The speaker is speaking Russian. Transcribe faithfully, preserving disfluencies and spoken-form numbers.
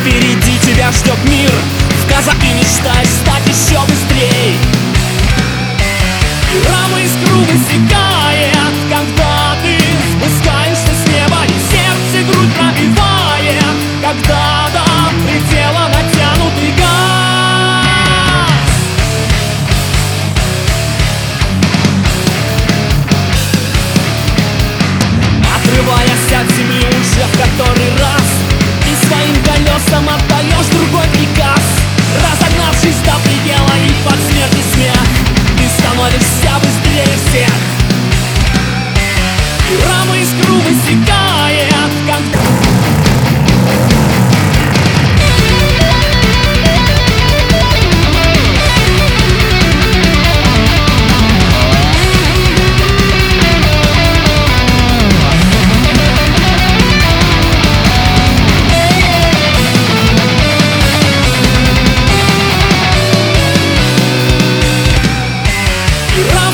Впереди тебя ждет мир, в казаки мечтаешь стать еще быстрей. И рама из круга стекает, когда ты спускаешься с неба, и сердце грудь пробивает, когда до предела натянутый газ. Отрываясь от земли уже в который раз, и своим колесам отдаешь другой приказ. Разогнавшись до предела и под смерть и смех, ты становишься быстрее всех. И рама из круга стекает, когда... Run!